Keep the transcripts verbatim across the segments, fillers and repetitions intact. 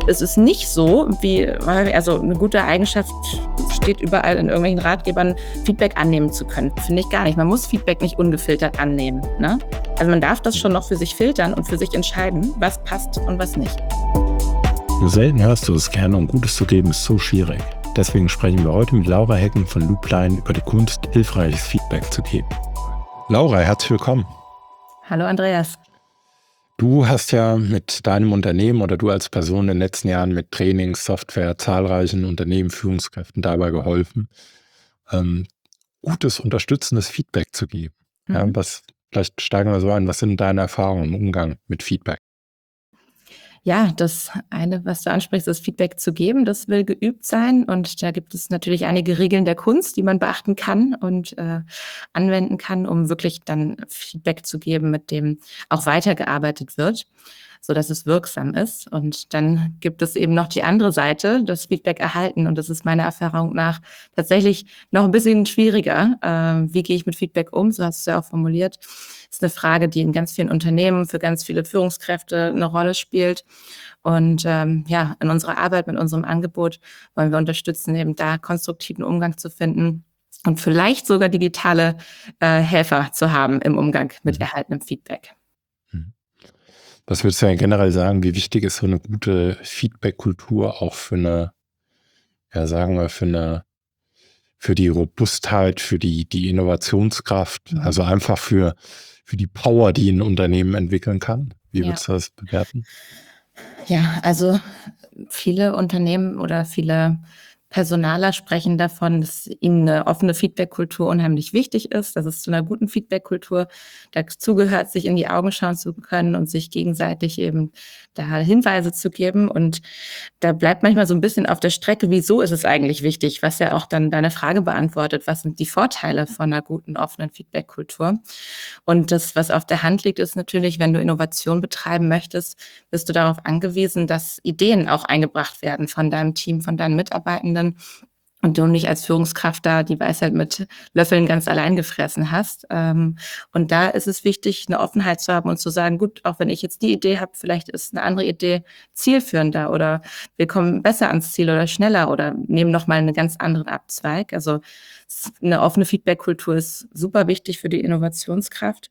Es ist nicht so, wie also eine gute Eigenschaft steht überall in irgendwelchen Ratgebern, Feedback annehmen zu können. Finde ich gar nicht. Man muss Feedback nicht ungefiltert annehmen, ne? Also, man darf das schon noch für sich filtern und für sich entscheiden, was passt und was nicht. Nur selten hörst du es gerne und Gutes zu geben ist so schwierig. Deswegen sprechen wir heute mit Laura Hecken von Loopline über die Kunst, hilfreiches Feedback zu geben. Laura, herzlich willkommen. Hallo Andreas. Du hast ja mit deinem Unternehmen oder du als Person in den letzten Jahren mit Trainings, Software, zahlreichen Unternehmen, Führungskräften dabei geholfen, ähm, gutes, unterstützendes Feedback zu geben. Ja, Mhm. was, vielleicht steigen wir so ein, was sind deine Erfahrungen im Umgang mit Feedback? Ja, das eine, was du ansprichst, ist Feedback zu geben. Das will geübt sein. Und da gibt es natürlich einige Regeln der Kunst, die man beachten kann und äh, anwenden kann, um wirklich dann Feedback zu geben, mit dem auch weitergearbeitet wird, sodass es wirksam ist. Und dann gibt es eben noch die andere Seite, das Feedback erhalten. Und das ist meiner Erfahrung nach tatsächlich noch ein bisschen schwieriger. Äh, wie gehe ich mit Feedback um? So hast du es ja auch formuliert. Das ist eine Frage, die in ganz vielen Unternehmen für ganz viele Führungskräfte eine Rolle spielt. Und ähm, ja, in unserer Arbeit mit unserem Angebot wollen wir unterstützen, eben da konstruktiven Umgang zu finden und vielleicht sogar digitale äh, Helfer zu haben im Umgang mit Mhm. erhaltenem Feedback. Mhm. Was würdest du ja generell sagen, wie wichtig ist so eine gute Feedback-Kultur auch für eine, ja, sagen wir, für eine, für die Robustheit, für die, die Innovationskraft, Mhm. also einfach für, für die Power, die ein Unternehmen entwickeln kann? Wie Ja. würdest du das bewerten? Ja, also viele Unternehmen oder viele Personaler sprechen davon, dass ihnen eine offene Feedback-Kultur unheimlich wichtig ist, dass es zu einer guten Feedback-Kultur dazugehört, sich in die Augen schauen zu können und sich gegenseitig eben da Hinweise zu geben. Und da bleibt manchmal so ein bisschen auf der Strecke, wieso ist es eigentlich wichtig, was ja auch dann deine Frage beantwortet, was sind die Vorteile von einer guten, offenen Feedback-Kultur? Und das, was auf der Hand liegt, ist natürlich, wenn du Innovation betreiben möchtest, bist du darauf angewiesen, dass Ideen auch eingebracht werden von deinem Team, von deinen Mitarbeitenden und du nicht als Führungskraft da die Weisheit mit Löffeln ganz allein gefressen hast. Ähm, und da ist es wichtig, eine Offenheit zu haben und zu sagen, gut, auch wenn ich jetzt die Idee habe, vielleicht ist eine andere Idee zielführender oder wir kommen besser ans Ziel oder schneller oder nehmen noch mal einen ganz anderen Abzweig. Also s 'ne offene Feedback-Kultur ist super wichtig für die Innovationskraft.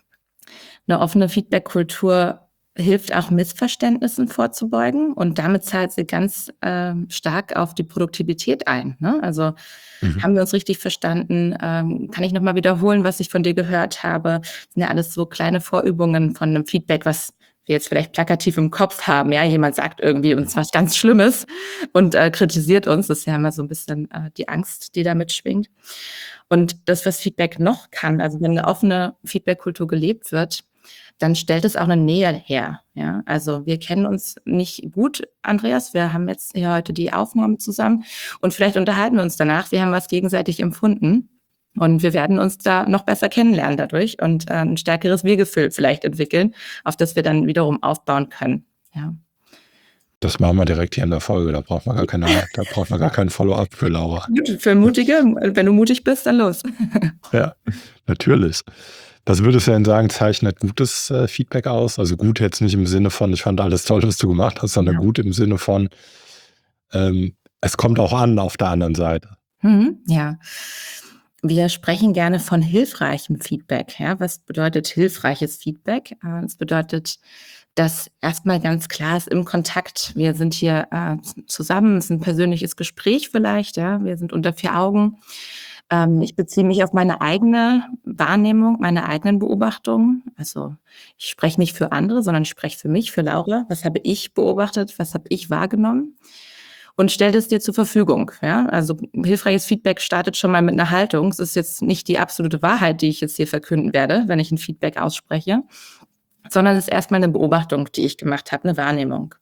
Eine offene Feedback-Kultur hilft auch, Missverständnissen vorzubeugen und damit zahlt sie ganz, ähm, stark auf die Produktivität ein, ne? Also, Mhm. haben wir uns richtig verstanden? Ähm, kann ich noch mal wiederholen, was ich von dir gehört habe? Das sind ja alles so kleine Vorübungen von 'nem Feedback, was wir jetzt vielleicht plakativ im Kopf haben, ja? Jemand sagt irgendwie uns was ganz Schlimmes und, äh, kritisiert uns. Das ist ja immer so ein bisschen, äh, die Angst, die da mitschwingt. Und das, was Feedback noch kann, also, wenn 'ne offene Feedback-Kultur gelebt wird, dann stellt es auch 'ne Nähe her, ja? Also, wir kennen uns nicht gut, Andreas. Wir haben jetzt hier heute die Aufnahme zusammen und vielleicht unterhalten wir uns danach. Wir haben was gegenseitig empfunden und wir werden uns da noch besser kennenlernen dadurch und, äh, 'n stärkeres Wir-Gefühl vielleicht entwickeln, auf das wir dann wiederum aufbauen können, ja. Das machen wir direkt hier in der Folge. Da braucht man gar keine, da braucht man gar kein Follow-up für Laura. Gut, für Mutige, wenn du mutig bist, dann los. Ja, natürlich. Was würdest du denn sagen, zeichnet gutes äh, Feedback aus? Also gut jetzt nicht im Sinne von, ich fand alles toll, was du gemacht hast, sondern Ja. gut im Sinne von, ähm, es kommt auch an auf der anderen Seite. Mhm, ja. Wir sprechen gerne von hilfreichem Feedback. Ja, was bedeutet hilfreiches Feedback? Äh, es bedeutet, dass erstmal ganz klar ist im Kontakt, wir sind hier äh, zusammen, es ist ein persönliches Gespräch vielleicht, ja, wir sind unter vier Augen. Ähm, ich beziehe mich auf meine eigene Wahrnehmung, meine eigenen Beobachtungen. Also ich spreche nicht für andere, sondern ich spreche für mich, für Laura. Was habe ich beobachtet? Was habe ich wahrgenommen? Und stellt es dir zur Verfügung, ja? Also, hilfreiches Feedback startet schon mal mit 'ner Haltung. Es ist jetzt nicht die absolute Wahrheit, die ich jetzt hier verkünden werde, wenn ich 'n Feedback ausspreche, sondern es ist erst mal 'ne Beobachtung, die ich gemacht habe, 'ne Wahrnehmung.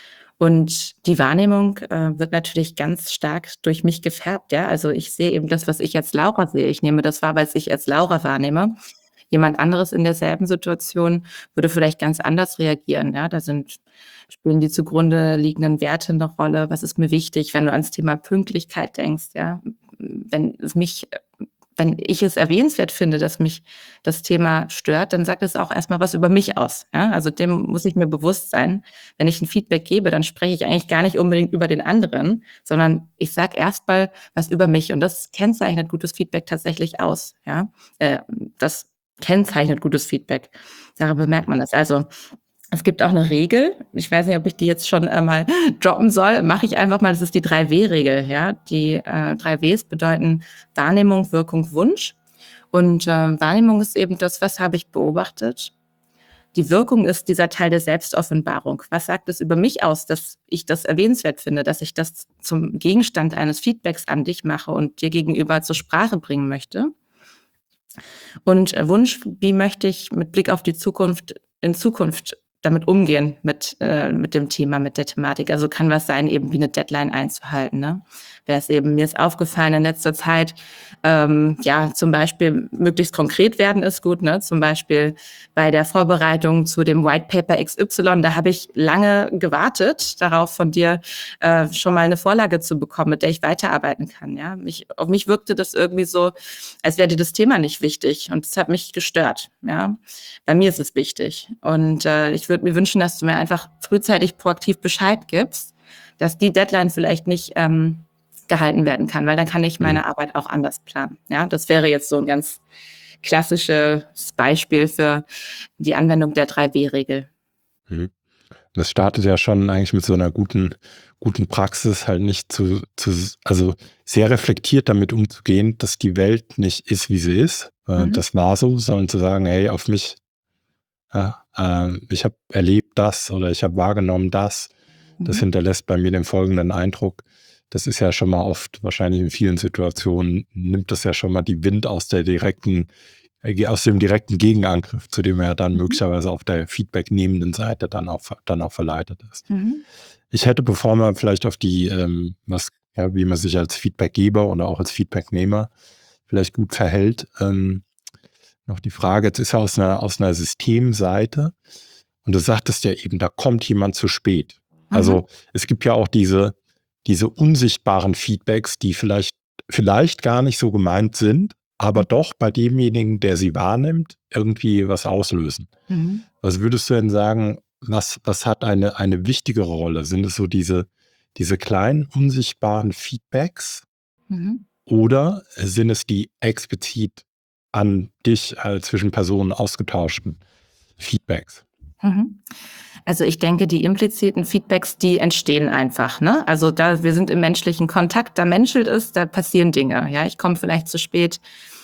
Und die Wahrnehmung, äh, wird natürlich ganz stark durch mich gefärbt, ja? Also, ich sehe eben das, was ich als Laura sehe. Ich nehme das wahr, was ich als Laura wahrnehme. Jemand anderes in derselben Situation würde vielleicht ganz anders reagieren, ja? Da sind spielen die zugrunde liegenden Werte 'ne Rolle? Was ist mir wichtig, wenn du ans Thema Pünktlichkeit denkst, ja? Wenn es mich wenn ich es erwähnenswert finde, dass mich das Thema stört, dann sagt es auch erstmal was über mich aus. Ja? Also dem muss ich mir bewusst sein. Wenn ich ein Feedback gebe, dann spreche ich eigentlich gar nicht unbedingt über den anderen, sondern ich sage erstmal was über mich. Und das kennzeichnet gutes Feedback tatsächlich aus. Ja? Äh, das kennzeichnet gutes Feedback. Daran bemerkt man das. Also es gibt auch eine Regel, ich weiß nicht, ob ich die jetzt schon äh, mal droppen soll, mache ich einfach mal, das ist die drei W-Regel. Ja? Die äh, drei Ws bedeuten Wahrnehmung, Wirkung, Wunsch. Und äh, Wahrnehmung ist eben das, was habe ich beobachtet. Die Wirkung ist dieser Teil der Selbstoffenbarung. Was sagt es über mich aus, dass ich das erwähnenswert finde, dass ich das zum Gegenstand eines Feedbacks an dich mache und dir gegenüber zur Sprache bringen möchte? Und äh, Wunsch, wie möchte ich mit Blick auf die Zukunft in Zukunft damit umgehen, mit, äh, mit dem Thema, mit der Thematik. Also kann was sein, eben wie eine Deadline einzuhalten. Ne? Wäre es eben, mir ist aufgefallen in letzter Zeit, ähm, ja, zum Beispiel möglichst konkret werden ist gut, ne? Zum Beispiel bei der Vorbereitung zu dem White Paper X Y, da habe ich lange gewartet, darauf von dir äh, schon mal eine Vorlage zu bekommen, mit der ich weiterarbeiten kann. Ja? Mich, auf mich wirkte das irgendwie so, als wäre dir das Thema nicht wichtig und das hat mich gestört. Ja? Bei mir ist es wichtig und äh, ich würde mir wünschen, dass du mir einfach frühzeitig proaktiv Bescheid gibst, dass die Deadline vielleicht nicht ähm, gehalten werden kann, weil dann kann ich meine Mhm. Arbeit auch anders planen. Ja, das wäre jetzt so ein ganz klassisches Beispiel für die Anwendung der drei W-Regel. Mhm. Das startet ja schon eigentlich mit so einer guten, guten Praxis, halt nicht zu, zu, also sehr reflektiert damit umzugehen, dass die Welt nicht ist, wie sie ist. Äh, Mhm. Das war so, sondern zu sagen, hey, auf mich, ja, äh, ich habe erlebt das oder ich habe wahrgenommen das. Das Mhm. hinterlässt bei mir den folgenden Eindruck. Das ist ja schon mal oft, wahrscheinlich in vielen Situationen, nimmt das ja schon mal die Wind aus der direkten, äh, aus dem direkten Gegenangriff, zu dem er ja dann Mhm. möglicherweise auf der feedbacknehmenden Seite dann auch, dann auch verleitet ist. Mhm. Ich hätte, bevor man vielleicht auf die, ähm, was, ja, wie man sich als Feedbackgeber oder auch als Feedbacknehmer vielleicht gut verhält, ähm, noch die Frage, jetzt ist ja aus einer, aus einer Systemseite und du sagtest ja eben, da kommt jemand zu spät. Mhm. Also es gibt ja auch diese, diese unsichtbaren Feedbacks, die vielleicht, vielleicht gar nicht so gemeint sind, aber doch bei demjenigen, der sie wahrnimmt, irgendwie was auslösen. Mhm. Was würdest du denn sagen, was, was hat eine, eine wichtigere Rolle? Sind es so diese, diese kleinen unsichtbaren Feedbacks Mhm. oder sind es die explizit an dich äh, zwischen Personen ausgetauschten Feedbacks? Mhm. Also ich denke, die impliziten Feedbacks, die entstehen einfach. Ne? Also da wir sind im menschlichen Kontakt, da menschelt es, da passieren Dinge. Ja, ich komme vielleicht zu spät.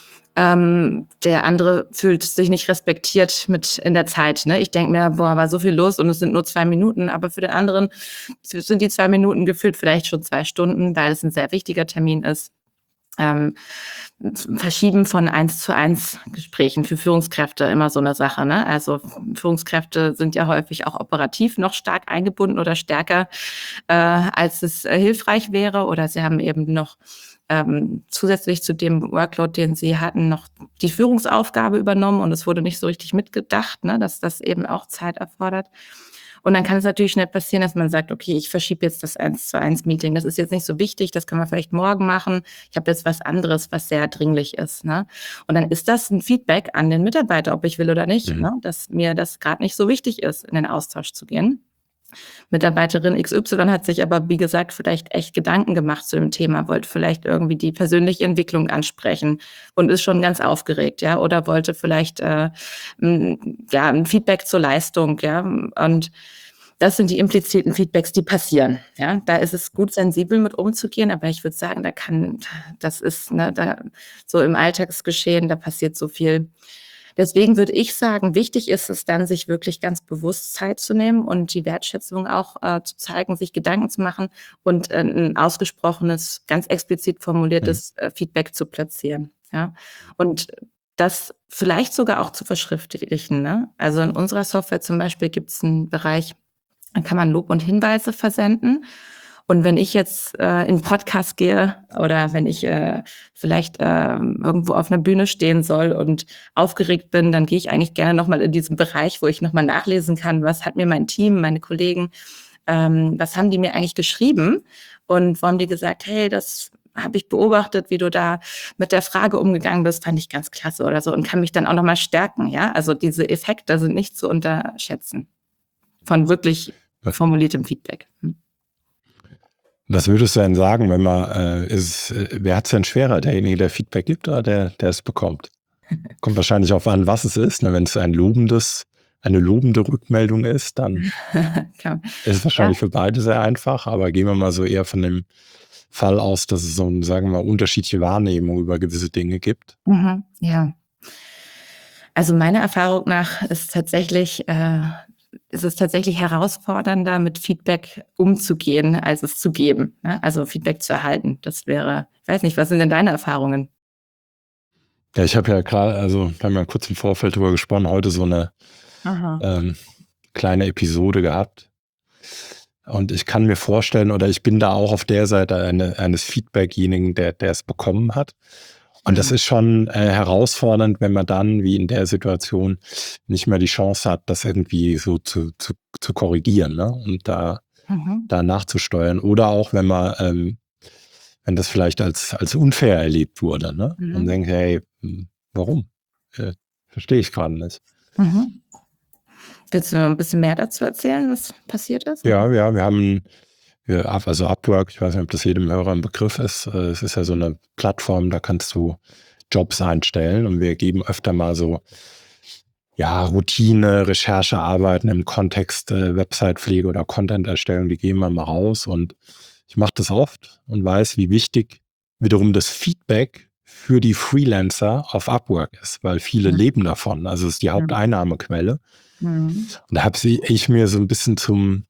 Ähm, der andere fühlt sich nicht respektiert mit in der Zeit. Ne? Ich denke mir, boah, war so viel los und es sind nur zwei Minuten. Aber für den anderen sind die zwei Minuten gefühlt vielleicht schon zwei Stunden, weil es ein sehr wichtiger Termin ist. Ähm, Verschieben von eins zu eins Gesprächen für Führungskräfte immer so eine Sache. Ne? Also Führungskräfte sind ja häufig auch operativ noch stark eingebunden oder stärker, äh, als es äh, hilfreich wäre. Oder sie haben eben noch ähm, zusätzlich zu dem Workload, den sie hatten, noch die Führungsaufgabe übernommen und es wurde nicht so richtig mitgedacht, ne? Dass das eben auch Zeit erfordert. Und dann kann es natürlich schnell passieren, dass man sagt, okay, ich verschiebe jetzt das eins zu eins Meeting. Das ist jetzt nicht so wichtig, das können wir vielleicht morgen machen. Ich habe jetzt was anderes, was sehr dringlich ist. Ne? Und dann ist das ein Feedback an den Mitarbeiter, ob ich will oder nicht, Mhm. ne? Dass mir das gerade nicht so wichtig ist, in den Austausch zu gehen. Mitarbeiterin X Y hat sich aber, wie gesagt, vielleicht echt Gedanken gemacht zu dem Thema, wollte vielleicht irgendwie die persönliche Entwicklung ansprechen und ist schon ganz aufgeregt, ja, oder wollte vielleicht äh, m, ja, ein Feedback zur Leistung, ja, und das sind die impliziten Feedbacks, die passieren, ja. Da ist es gut, sensibel mit umzugehen, aber ich würde sagen, da kann, das ist, ne, da so im Alltagsgeschehen, da passiert so viel. Deswegen würde ich sagen, wichtig ist es dann, sich wirklich ganz bewusst Zeit zu nehmen und die Wertschätzung auch äh, zu zeigen, sich Gedanken zu machen und äh, ein ausgesprochenes, ganz explizit Mhm. formuliertes äh, Feedback zu platzieren. Ja? Und das vielleicht sogar auch zu verschriftlichen. Ne? Also in unserer Software zum Beispiel gibt es einen Bereich, da kann man Lob und Hinweise versenden. Und wenn ich jetzt äh, in 'n Podcast gehe oder wenn ich äh, vielleicht ähm, irgendwo auf einer Bühne stehen soll und aufgeregt bin, dann gehe ich eigentlich gerne noch mal in diesen Bereich, wo ich noch mal nachlesen kann, was hat mir mein Team, meine Kollegen, ähm, was haben die mir eigentlich geschrieben und wo haben die gesagt: „Hey, das habe ich beobachtet, wie du da mit der Frage umgegangen bist, fand ich ganz klasse oder so und kann mich dann auch nochmal stärken, ja? Also diese Effekte sind nicht zu unterschätzen von wirklich formuliertem Feedback. Hm. Was würdest du denn sagen, wenn man, äh, ist, äh, wer hat es denn schwerer, derjenige, der Feedback gibt oder der, der es bekommt? Kommt wahrscheinlich auf an, was es ist. Ne? Wenn es ein lobendes, eine lobende Rückmeldung ist, dann Klar. ist es wahrscheinlich ja. für beide sehr einfach. Aber gehen wir mal so eher von dem Fall aus, dass es so, sagen wir mal, unterschiedliche Wahrnehmungen über gewisse Dinge gibt. Mhm, ja. Also meiner Erfahrung nach ist tatsächlich, äh, ist es tatsächlich herausfordernder, mit Feedback umzugehen, als es zu geben. Ne? Also Feedback zu erhalten. Das wäre, ich weiß nicht, was sind denn deine Erfahrungen? Ja, ich habe ja gerade, also wir haben ja kurz im Vorfeld darüber gesprochen, heute so eine ähm, kleine Episode gehabt. Und ich kann mir vorstellen, oder ich bin da auch auf der Seite eine, eines Feedbackjenigen, der, der es bekommen hat. Und das ist schon äh, herausfordernd, wenn man dann, wie in der Situation, nicht mehr die Chance hat, das irgendwie so zu, zu, zu korrigieren, ne? Und da, Mhm. da nachzusteuern. Oder auch, wenn man, ähm, wenn das vielleicht als, als unfair erlebt wurde, ne? Mhm. Und denkt, hey, hm, warum? Äh, verstehe ich gerade nicht. Mhm. Willst du ein bisschen mehr dazu erzählen, was passiert ist? Ja, ja, wir haben, wir, also Upwork, ich weiß nicht, ob das jedem Hörer ein Begriff ist. äh, Es ist ja so eine Plattform, da kannst du Jobs einstellen und wir geben öfter mal so, ja, Routine, Recherchearbeiten im Kontext äh, Website-Pflege oder Content-Erstellung, die geben wir mal raus und ich mache das oft und weiß, wie wichtig wiederum das Feedback für die Freelancer auf Upwork ist, weil viele Mhm. leben davon. Also es ist die Haupteinnahmequelle. Mhm. Und da habe ich mir so ein bisschen zum,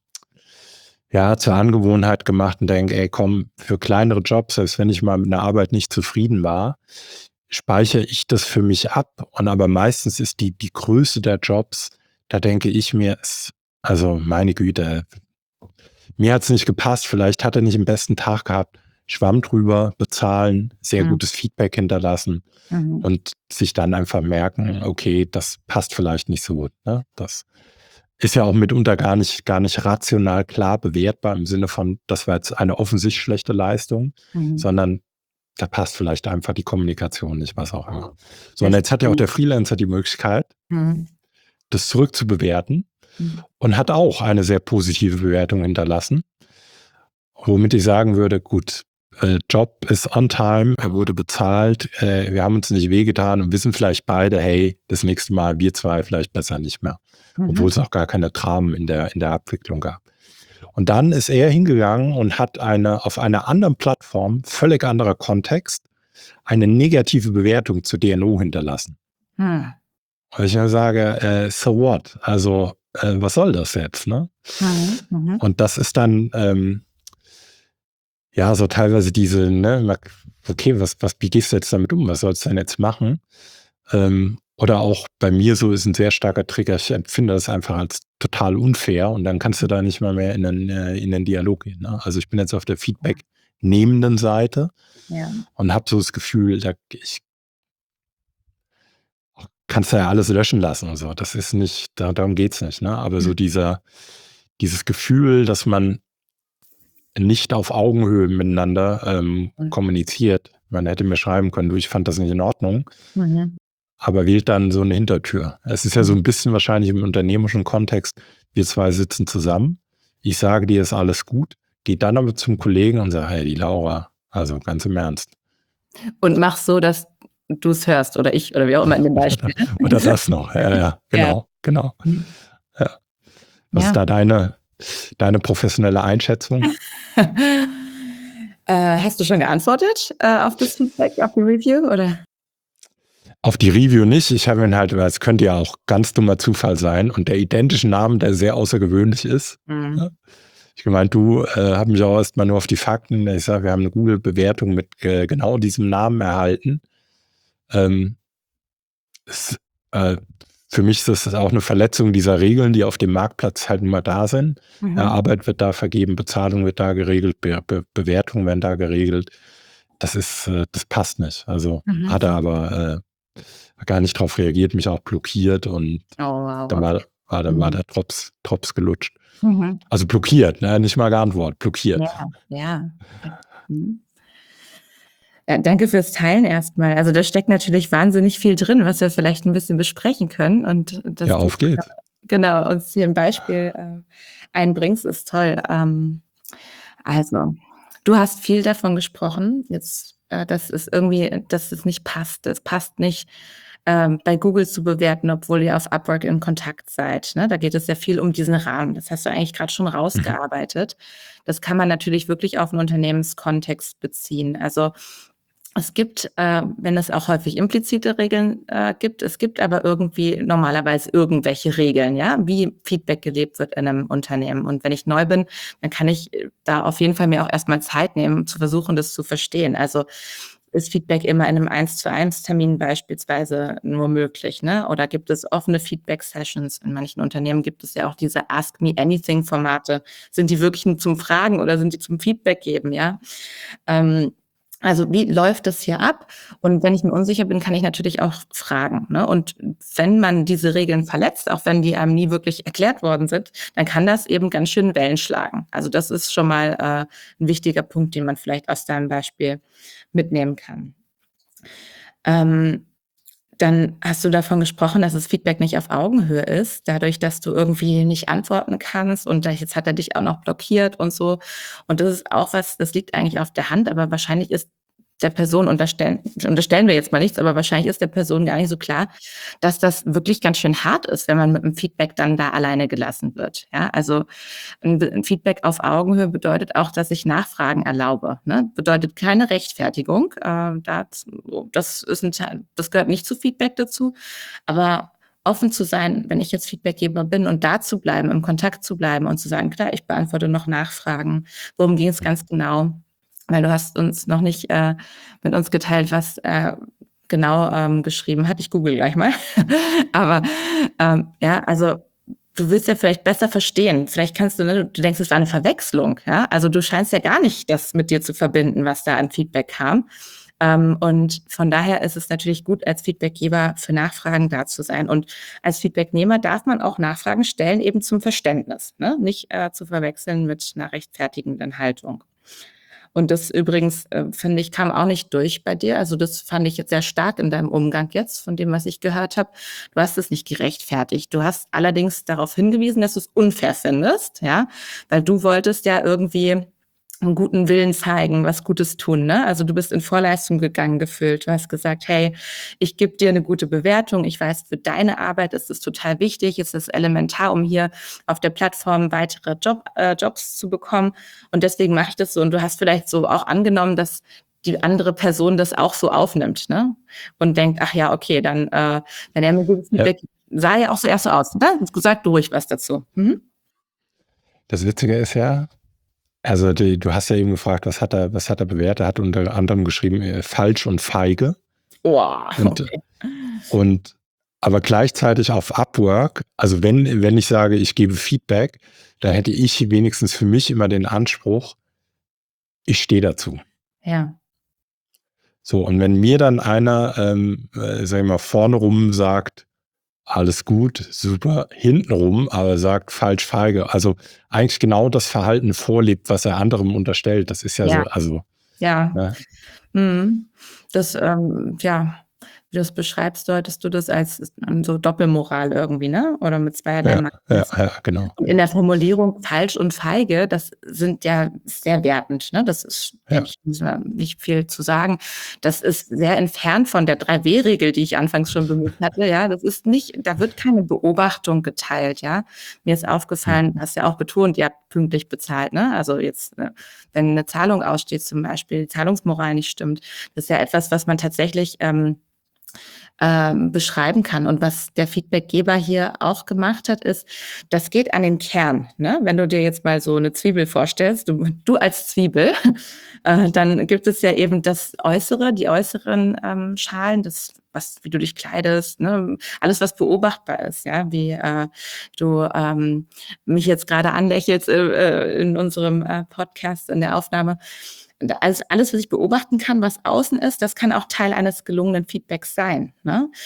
ja, zur Angewohnheit gemacht und denke, ey, komm, für kleinere Jobs, selbst wenn ich mal mit einer Arbeit nicht zufrieden war, speichere ich das für mich ab. Und aber meistens ist die, die Größe der Jobs, da denke ich mir, es, also meine Güte, mir hat es nicht gepasst, vielleicht hat er nicht den besten Tag gehabt, Schwamm drüber, bezahlen, sehr Mhm. gutes Feedback hinterlassen Mhm. und sich dann einfach merken, okay, das passt vielleicht nicht so gut. Ne? Das ist ja auch mitunter gar nicht, gar nicht rational klar bewertbar im Sinne von, das war jetzt eine offensichtlich schlechte Leistung, Mhm. sondern da passt vielleicht einfach die Kommunikation nicht, was auch immer. So, und jetzt hat ja auch der Freelancer die Möglichkeit, Mhm. das zurückzubewerten Mhm. und hat auch eine sehr positive Bewertung hinterlassen, womit ich sagen würde, gut, äh, Job ist on time, er wurde bezahlt, äh, wir haben uns nicht wehgetan und wissen vielleicht beide, hey, das nächste Mal wir zwei vielleicht besser nicht mehr. Mhm. Obwohl es auch gar keine Dramen in der, in der Abwicklung gab. Und dann ist er hingegangen und hat eine auf einer anderen Plattform, völlig anderer Kontext, eine negative Bewertung zu D N O hinterlassen. Mhm. Und ich sage, äh, so what? Also, äh, was soll das jetzt? Ne? Mhm. Mhm. Und das ist dann, ähm, ja, so teilweise diese, ne, okay, was, was, wie gehst du jetzt damit um? Was sollst du denn jetzt machen? Ähm, oder auch bei mir so ist ein sehr starker Trigger, ich empfinde das einfach als total unfair und dann kannst du da nicht mal mehr in den, äh, in den Dialog gehen. Ne? Also ich bin jetzt auf der Feedback-nehmenden Seite Ja. und habe so das Gefühl, da, ich kannst ja alles löschen lassen und so. Das ist nicht, da, darum geht's nicht. Ne? Aber so dieser, dieses Gefühl, dass man nicht auf Augenhöhe miteinander ähm, Mhm. kommuniziert. Man hätte mir schreiben können, du, ich fand das nicht in Ordnung, Mhm. aber wählt dann so eine Hintertür. Es ist ja so ein bisschen wahrscheinlich im unternehmerischen Kontext, wir zwei sitzen zusammen, ich sage dir, ist alles gut, geh dann aber zum Kollegen und sage, hey, die Laura, also ganz im Ernst. Und mach so, dass du es hörst oder ich oder wie auch immer in dem Beispiel. Oder das noch, ja, ja, genau, Ja. genau. Mhm. Ja. Was Ja. ist da deine, deine professionelle Einschätzung? äh, hast du schon geantwortet äh, auf das Feedback, auf die Review? Oder? Auf die Review nicht. Ich habe ihn halt, weil es könnte ja auch ganz dummer Zufall sein und der identische Name, der sehr außergewöhnlich ist. Mhm. Ja. Ich gemeint, du äh, hab mich auch erstmal nur auf die Fakten. Ich sage, wir haben eine Google-Bewertung mit äh, genau diesem Namen erhalten. Ähm, es, äh, für mich ist das auch eine Verletzung dieser Regeln, die auf dem Marktplatz halt immer da sind. Mhm. Ja, Arbeit wird da vergeben, Bezahlung wird da geregelt, Be Be Bewertungen werden da geregelt. Das ist, äh, das passt nicht. Also Mhm. hat er aber äh, gar nicht drauf reagiert, mich auch blockiert und Oh, wow. dann war, war, dann Mhm. war der Drops, Drops gelutscht. Mhm. Also blockiert, ne? Nicht mal geantwortet, blockiert. Ja, ja. Mhm. Ja, danke fürs Teilen erstmal. Also da steckt natürlich wahnsinnig viel drin, was wir vielleicht ein bisschen besprechen können. Und Ja, dass du auf geht's. genau uns hier ein Beispiel äh, einbringst, ist toll. Ähm, also, du hast viel davon gesprochen, jetzt, äh, dass es irgendwie, dass es nicht passt. Es passt nicht, ähm, bei Google zu bewerten, obwohl ihr auf Upwork in Kontakt seid. Ne? Da geht es ja viel um diesen Rahmen. Das hast du eigentlich gerade schon Mhm. rausgearbeitet. Das kann man natürlich wirklich auf einen Unternehmenskontext beziehen. Also es gibt, äh, wenn es auch häufig implizite Regeln äh, gibt, es gibt aber irgendwie normalerweise irgendwelche Regeln, ja, wie Feedback gelebt wird in einem Unternehmen. Und wenn ich neu bin, dann kann ich äh, da auf jeden Fall mir auch erstmal Zeit nehmen, um zu versuchen, das zu verstehen. Also ist Feedback immer in einem eins zu eins Termin beispielsweise nur möglich, ne? Oder gibt es offene Feedback-Sessions? In manchen Unternehmen gibt es ja auch diese Ask Me Anything-Formate. Sind die wirklich nur zum Fragen oder sind die zum Feedback geben, ja? Ähm, also wie läuft das hier ab? Und wenn ich mir unsicher bin, kann ich natürlich auch fragen, ne? Und wenn man diese Regeln verletzt, auch wenn die einem nie wirklich erklärt worden sind, dann kann das eben ganz schön Wellen schlagen. Also das ist schon mal äh, ein wichtiger Punkt, den man vielleicht aus deinem Beispiel mitnehmen kann. Ähm, Dann hast du davon gesprochen, dass das Feedback nicht auf Augenhöhe ist, dadurch, dass du irgendwie nicht antworten kannst und da jetzt hat er dich auch noch blockiert und so. Und das ist auch was, das liegt eigentlich auf der Hand, aber wahrscheinlich ist der Person unterstellen unterstellen wir jetzt mal nichts, aber wahrscheinlich ist der Person gar nicht so klar, dass das wirklich ganz schön hart ist, wenn man mit dem Feedback dann da alleine gelassen wird, ja? Also 'n 'n Feedback auf Augenhöhe bedeutet auch, dass ich Nachfragen erlaube, ne? Bedeutet keine Rechtfertigung. Ähm, das das ist 'n Teil, das gehört nicht zu Feedback dazu, aber offen zu sein, wenn ich jetzt Feedbackgeber bin und da zu bleiben, im Kontakt zu bleiben und zu sagen: „Klar, ich beantworte noch Nachfragen. Worum ging's ganz genau?“ Weil du hast uns noch nicht, äh, mit uns geteilt, was er genau, ähm, geschrieben hat. Ich google gleich mal. Aber, ähm, ja, also du willst ja vielleicht besser verstehen. Vielleicht kannst du, ne, du denkst, es war eine Verwechslung, ja? Also, du scheinst ja gar nicht das mit dir zu verbinden, was da an Feedback kam. Ähm, und von daher ist es natürlich gut, als Feedbackgeber für Nachfragen da zu sein. Und als Feedbacknehmer darf man auch Nachfragen stellen, eben zum Verständnis, ne? Nicht, äh, zu verwechseln mit einer rechtfertigenden Haltung. Und das übrigens, äh, finde ich, kam auch nicht durch bei dir. Also, das fand ich jetzt sehr stark in deinem Umgang jetzt von dem, was ich gehört habe. Du hast es nicht gerechtfertigt. Du hast allerdings darauf hingewiesen, dass du es unfair findest, ja, weil du wolltest ja irgendwie 'n guten Willen zeigen, was Gutes tun, ne? Also, du bist in Vorleistung gegangen gefühlt. Du hast gesagt: „Hey, ich gebe dir 'ne gute Bewertung. Ich weiß, für deine Arbeit ist es total wichtig. Es ist elementar, um hier auf der Plattform weitere Job äh, Jobs zu bekommen. Und deswegen mache ich das so.“ Und du hast vielleicht so auch angenommen, dass die andere Person das auch so aufnimmt, ne? Und denkt: „Ach ja, okay, dann, äh wenn er mir gutes Ja. Feedback“, sah ja auch so erst so aus, ne? Sag du ruhig was dazu. Mhm. Das Witzige ist ja, also die, du hast ja eben gefragt, was hat er, was hat er bewertet? Er hat unter anderem geschrieben, äh, falsch und feige. Oh, Und, okay. und aber gleichzeitig auf Upwork, also wenn, wenn ich sage, ich gebe Feedback, da hätte ich wenigstens für mich immer den Anspruch, ich stehe dazu. Ja, So, und wenn mir dann einer, ähm, äh, sag ich mal, vorne rum sagt, alles gut, super, hintenrum aber sagt, falsch, feige, also eigentlich genau das Verhalten vorlebt, was er anderem unterstellt. Das ist ja ja, so, also, ja. ne? Mhm. Das, ähm, ja, wie du es beschreibst, deutest du das als ähm, so Doppelmoral irgendwie, ne? Oder mit zweierlei Ja, ja, Maß. ja, genau. Und in der Formulierung falsch und feige, das sind ja sehr wertend, ne? Das ist, Ja, denke ich, müssen wir nicht viel zu sagen. Das ist sehr entfernt von der drei W-Regel, die ich anfangs schon bemüht hatte, ja. Das ist nicht, da wird keine Beobachtung geteilt, ja. Mir ist hm, aufgefallen, hast ja auch betont, ihr habt pünktlich bezahlt, ne? Also jetzt, äh, wenn 'ne Zahlung aussteht zum Beispiel, die Zahlungsmoral nicht stimmt, das ist ja etwas, was man tatsächlich, ähm ähm, beschreiben kann. Und was der Feedbackgeber hier auch gemacht hat, ist, das geht an den Kern, ne? Wenn du dir jetzt mal so eine Zwiebel vorstellst, du du als Zwiebel, äh, dann gibt es ja eben das Äußere, die äußeren, ähm, Schalen, das was wie du dich kleidest, ne? Alles, was beobachtbar ist, ja, wie, äh, du, ähm, mich jetzt gerade anlächelst, äh, äh, in unserem, äh, Podcast, in der Aufnahme. Alles alles, was ich beobachten kann, was außen ist, das kann auch Teil eines gelungenen Feedbacks sein, ne?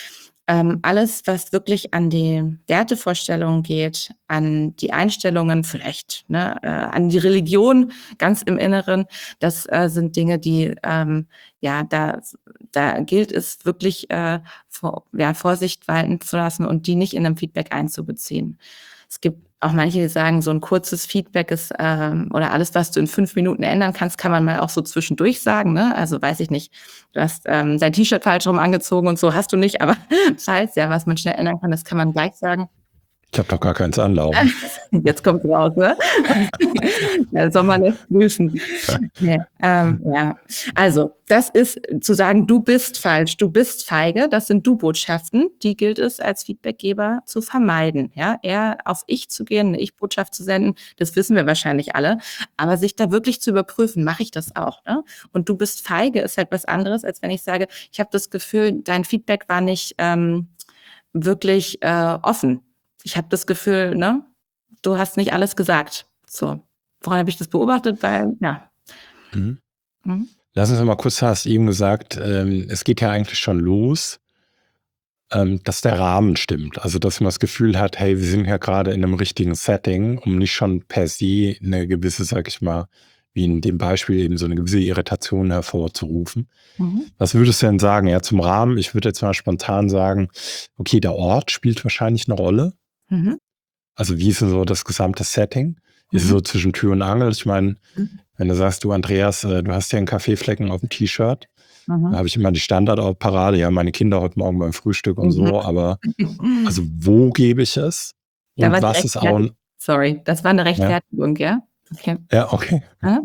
Ähm, alles, was wirklich an die Wertevorstellungen geht, an die Einstellungen vielleicht, ne, äh, an die Religion ganz im Inneren, das äh, sind Dinge, die, ähm, ja, da, da gilt es wirklich, äh, vor, ja, Vorsicht walten zu lassen und die nicht in einem Feedback einzubeziehen. Es gibt auch manche, die sagen, so ein kurzes Feedback ist, ähm, oder alles, was du in fünf Minuten ändern kannst, kann man mal auch so zwischendurch sagen, ne? Also weiß ich nicht, du hast ähm, dein T-Shirt falsch rum angezogen und so hast du nicht, aber falls ja, was man schnell ändern kann, das kann man gleich sagen. Ich habe doch gar keins anlaufen. Jetzt kommt's raus, ne? Ja, soll man nicht grüßen. Nee, ähm, ja. Also, das ist zu sagen, du bist falsch, du bist feige, das sind Du-Botschaften, die gilt es als Feedbackgeber zu vermeiden. Ja, eher auf Ich zu gehen, eine Ich-Botschaft zu senden, das wissen wir wahrscheinlich alle, aber sich da wirklich zu überprüfen, mache ich das auch? Ne? Und du bist feige ist halt was anderes, als wenn ich sage, ich habe das Gefühl, dein Feedback war nicht ähm, wirklich äh, offen. Ich habe das Gefühl, ne, du hast nicht alles gesagt. So, woran habe ich das beobachtet? Weil, ja. Mhm. Mhm. Lass uns noch mal kurz, du hast eben gesagt, ähm, es geht ja eigentlich schon los, ähm, dass der Rahmen stimmt. Also, dass man das Gefühl hat, hey, wir sind ja gerade in einem richtigen Setting, um nicht schon per se eine gewisse, sag ich mal, wie in dem Beispiel eben so eine gewisse Irritation hervorzurufen. Mhm. Was würdest du denn sagen? Ja, zum Rahmen, ich würde jetzt mal spontan sagen, okay, der Ort spielt wahrscheinlich eine Rolle. Mhm. Also, wie ist denn so das gesamte Setting? Ist es Mhm. so zwischen Tür und Angel? Ich meine, Mhm. wenn du sagst, du Andreas, äh, du hast ja einen Kaffeeflecken auf dem T-Shirt, da Mhm. habe ich immer die Standardparade, ja, meine Kinder heute Morgen beim Frühstück und Mhm. so, aber also wo gebe ich es? Da war Und die was ist auch, Rechtfertigung. Sorry, das war eine ja, Rechtfertigung, ja? Okay. ja, okay. Ja?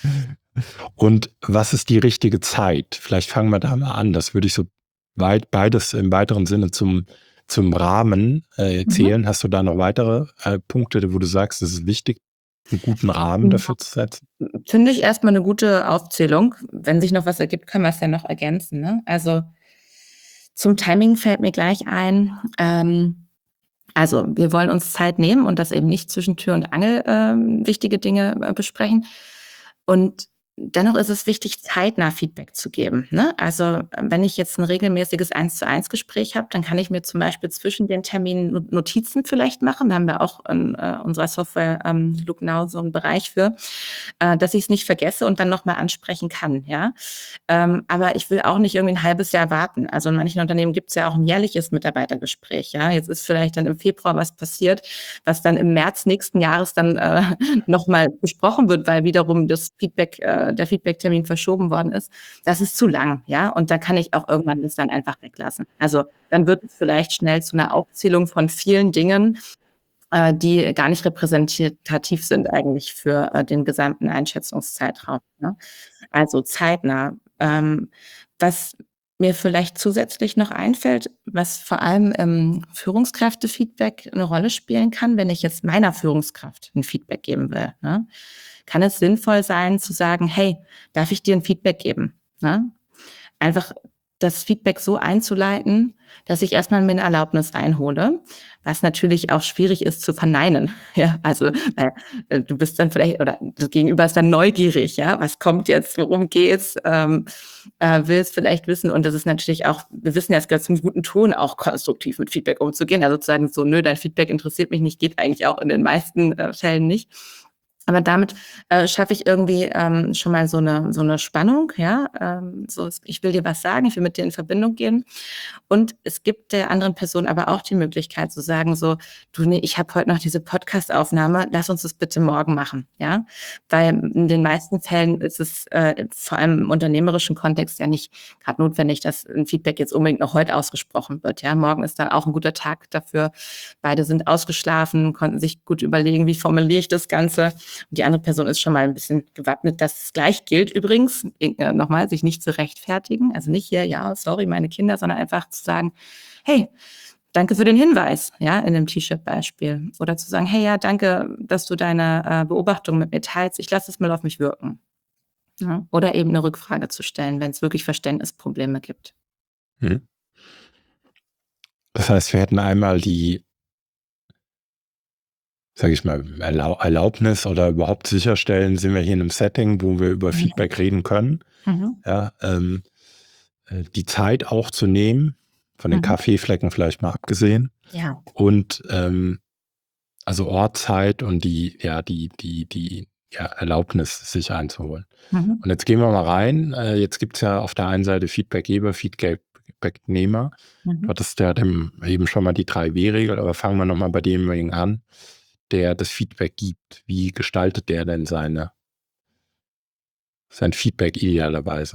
Und was ist die richtige Zeit? Vielleicht fangen wir da mal an. Das würde ich so weit, beides im weiteren Sinne zum, zum Rahmen äh, Mhm. zählen. Hast du da noch weitere äh, Punkte, wo du sagst, es ist wichtig, einen guten Rahmen dafür zu setzen? Finde ich erstmal eine gute Aufzählung. Wenn sich noch was ergibt, können wir es ja noch ergänzen. Ne? Also zum Timing fällt mir gleich ein. Ähm, also wir wollen uns Zeit nehmen und das eben nicht zwischen Tür und Angel ähm, wichtige Dinge äh, besprechen. Und dennoch ist es wichtig, zeitnah Feedback zu geben. Ne? Also äh, wenn ich jetzt ein regelmäßiges eins zu eins Gespräch habe, dann kann ich mir zum Beispiel zwischen den Terminen No- Notizen vielleicht machen. Da haben wir auch in äh, unserer Software ähm, Look Now so einen Bereich für, äh, dass ich es nicht vergesse und dann nochmal ansprechen kann. Ja? Ähm, aber ich will auch nicht irgendwie ein halbes Jahr warten. Also in manchen Unternehmen gibt es ja auch ein jährliches Mitarbeitergespräch. Ja? Jetzt ist vielleicht dann im Februar was passiert, was dann im März nächsten Jahres dann äh, nochmal besprochen wird, weil wiederum das Feedback, äh, der Feedback-Termin verschoben worden ist. Das ist zu lang, ja. Und da kann ich auch irgendwann das dann einfach weglassen. Also dann wird es vielleicht schnell zu einer Aufzählung von vielen Dingen, äh, die gar nicht repräsentativ sind eigentlich für äh, den gesamten Einschätzungszeitraum. Ne? Also zeitnah. Ähm, was mir vielleicht zusätzlich noch einfällt, was vor allem im Führungskräftefeedback eine Rolle spielen kann, wenn ich jetzt meiner Führungskraft ein Feedback geben will, ne? Kann es sinnvoll sein zu sagen, hey, darf ich dir ein Feedback geben? Ne? Einfach das Feedback so einzuleiten, dass ich erstmal mir eine Erlaubnis einhole, was natürlich auch schwierig ist zu verneinen. Ja, also weil, äh, du bist dann vielleicht oder das Gegenüber ist dann neugierig, ja, was kommt jetzt, worum geht's, ähm, äh, will es vielleicht wissen und das ist natürlich auch, wir wissen ja, es gehört zum guten Ton, auch konstruktiv mit Feedback umzugehen. Also sozusagen so, nö, dein Feedback interessiert mich nicht, geht eigentlich auch in den meisten äh, Fällen nicht. Aber damit äh, schaffe ich irgendwie ähm, schon mal so eine so eine Spannung, ja. Ähm, so, ich will dir was sagen, ich will mit dir in Verbindung gehen. Und es gibt der anderen Person aber auch die Möglichkeit zu sagen so: „Du, ne, ich habe heute noch diese Podcastaufnahme, lass uns das bitte morgen machen“, ja? Weil in den meisten Fällen ist es, äh, vor allem im unternehmerischen Kontext ja nicht grad notwendig, dass 'n Feedback jetzt unbedingt noch heute ausgesprochen wird, ja? Morgen ist dann auch 'n guter Tag dafür. Beide sind ausgeschlafen, konnten sich gut überlegen: „Wie formuliere ich das Ganze?“ Und die andere Person ist schon mal ein bisschen gewappnet, dass es gleich gilt übrigens, äh, nochmal, sich nicht zu rechtfertigen. Also nicht hier, ja, sorry, meine Kinder, sondern einfach zu sagen, hey, danke für den Hinweis, ja, in dem T-Shirt-Beispiel. Oder zu sagen, hey, ja, danke, dass du deine äh, Beobachtung mit mir teilst. Ich lasse es mal auf mich wirken. Ja? Oder eben eine Rückfrage zu stellen, wenn es wirklich Verständnisprobleme gibt. Mhm. Das heißt, wir hätten einmal die, sage ich mal, Erlau Erlaubnis oder überhaupt sicherstellen, sind wir hier in einem Setting, wo wir über Mhm. Feedback reden können. Mhm. Ja, ähm, äh, die Zeit auch zu nehmen, von den Mhm. Kaffeeflecken vielleicht mal abgesehen. Ja. Und ähm, also Ort, Zeit und die, ja, die, die, die ja, Erlaubnis, sich einzuholen. Mhm. Und jetzt gehen wir mal rein. Äh, jetzt gibt es ja auf der einen Seite Feedbackgeber, Feedbacknehmer. Du Mhm. hattest ja dem, eben schon mal die drei W-Regel, aber fangen wir nochmal bei demjenigen an, der das Feedback gibt. Wie gestaltet der denn seine, sein Feedback idealerweise?